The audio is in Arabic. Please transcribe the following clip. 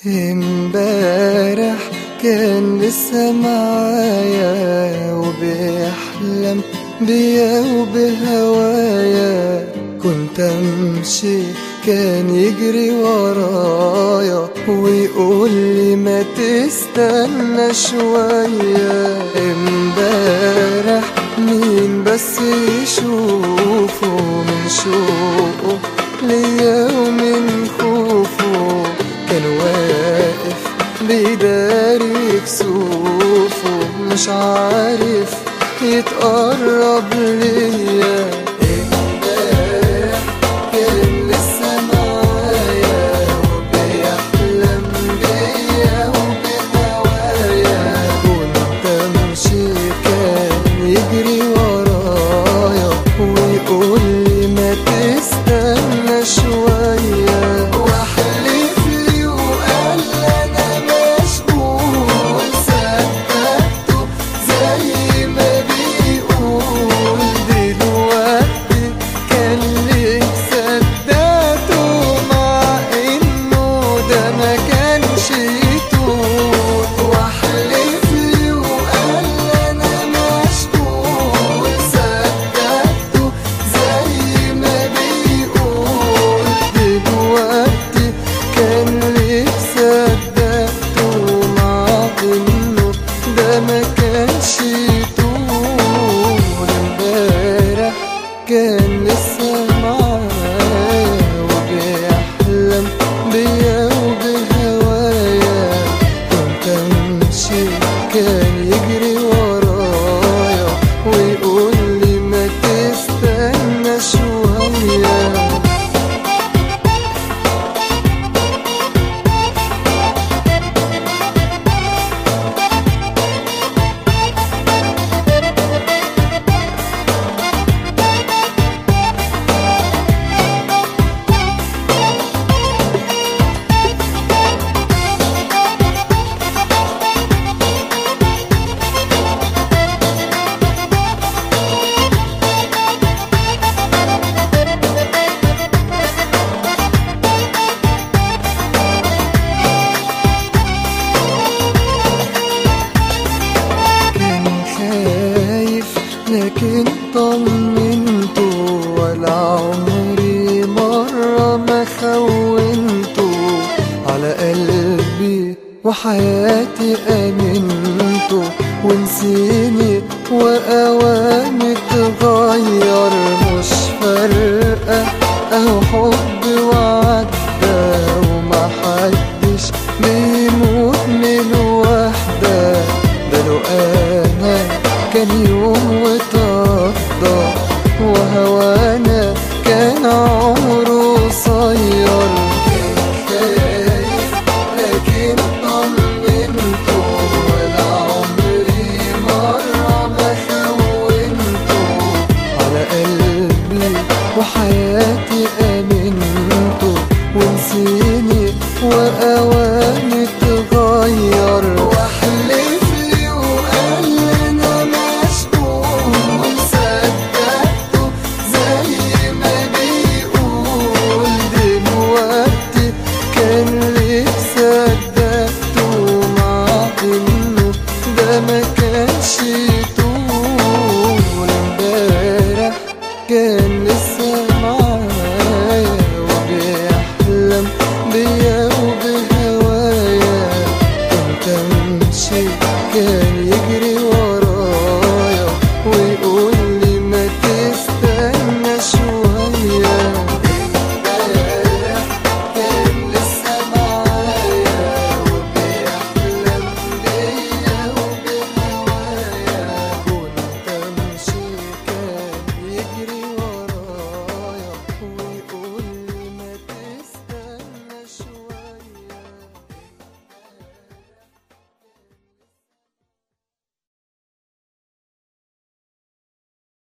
امبارح كان لسه معايا وبيحلم بيا وبهوايا، كنت امشي كان يجري ورايا ويقول لي ما تستنى شوية. امبارح مين بس يشوفه من شوقه ليا ومن خوفه، كان واقف بيداري كسوفه مش عارف يتقرب ليا. امبارح كان لسه معايا وبيحلم بيا وبهوايا، كنت امشي كان يجري ورايا ويقول لي ما تستنى شوية، واحلف لي وقال انا مشغول. صدقته زي ما بيقول دلوقتي، كان ليه صدقته مع انه ده ما كانش يطول. واحلف لي وقال انا مشغول. صدقته زي ما بيقول دلوقتي، كان ليه صدقته مع انه ده ما كانش يطول. امبارح كان لسه معايا وبيحلم بيا وبهوايا، كنت امشي كان يجري ورايا ويقول لي ما تستنى شوية. لكن طمنته ولا عمري مرة ما خونته، على قلبي وحياتي أمنته ونسيني وأوامي تغير. مش فارقة أهو حب وعدى وما حدش بيموت من وحدة، ده لو أنا كان يوم وتقضى وهوانا كان عمره قصير. كان خايف لكن طمنته ولا عمري مرة ما خونته، على قلبي وحياتي أمنته ونسيني وأواني